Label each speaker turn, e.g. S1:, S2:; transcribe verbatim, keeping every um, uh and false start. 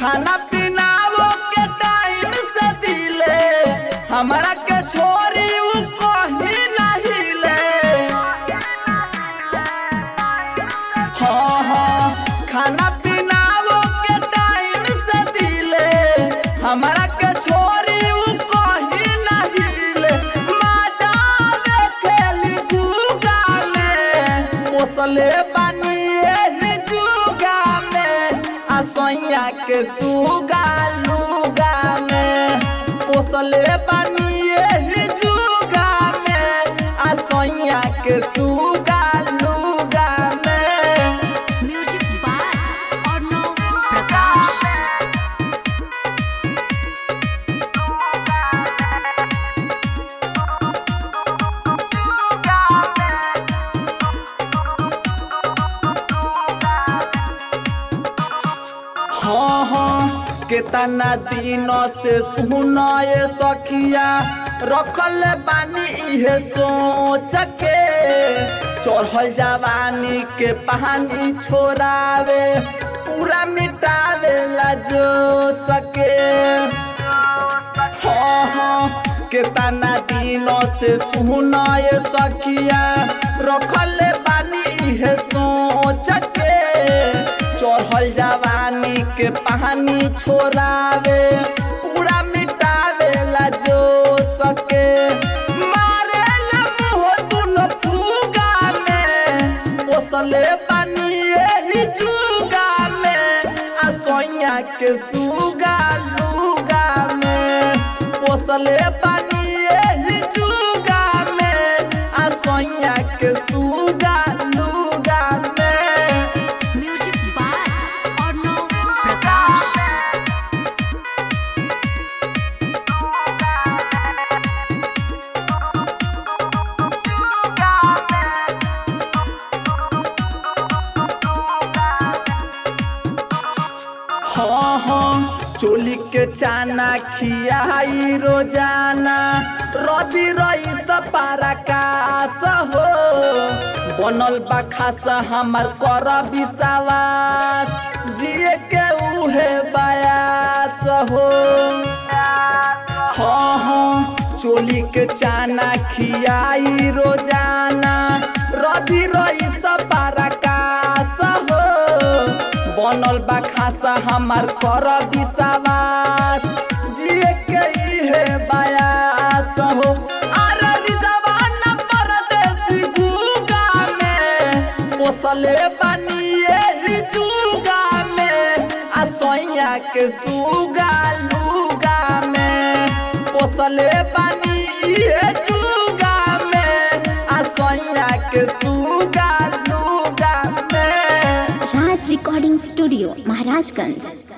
S1: खाना पीना वो के टाइम से दिले हमारा के छोरी उ कहीं नहीं ले। हाँ हाँ खाना पीना वो के टाइम से दिले हमारा के छोरी उ कहीं नहीं ले। मजा में खेली जुगा में पोसले पानी एही जुगा में असैया के सुगा लुगा में पोसले पानी एही जुगा में असैया के सुगा लुगा में।
S2: Music by Arnav Prakash.
S1: हाँ हाँ केतना दिनों से सुनाए सखिया रखल बानी इहे सोच के चढ़ल जवानी के पानी छोड़ावे पूरा मिटावे ला जो सके। हाँ हाँ केतना दिनों से सुनाए सखिया रखल बानी इहे सोच के चढ़ल जवानी के पानी छोड़ावे पूरा मिटावे ला जो सके। मारे मुँह दुनो फूगा में पोसले पानी एही जुगा में असैया के सुगा लुगा में पोसले पानी एही जुगा में असैया के सुगा लुगा में।
S2: Music by Arnav Prakash.
S1: हाँ हाँ चोली के चाना खियाई रोजाना रवि रईस पराकाश हो बनल बा खासा हमार कर विश्वास जिए के उहे बयास हो। हाँ हाँ चोली के चाना खियाई रोजाना रवि रईस पराकाश हो बनल बा खासा हमार कर विश्वास जिए के इहे बयास हो। अरे रिजवान परदेसी गुगा में पोसले पानी एही जुगा में असैया के सुगा लुगा में पोसले पानी इहे जुगा में असैया के सुगा लुगा में।
S3: Raj recording studio Maharajganj.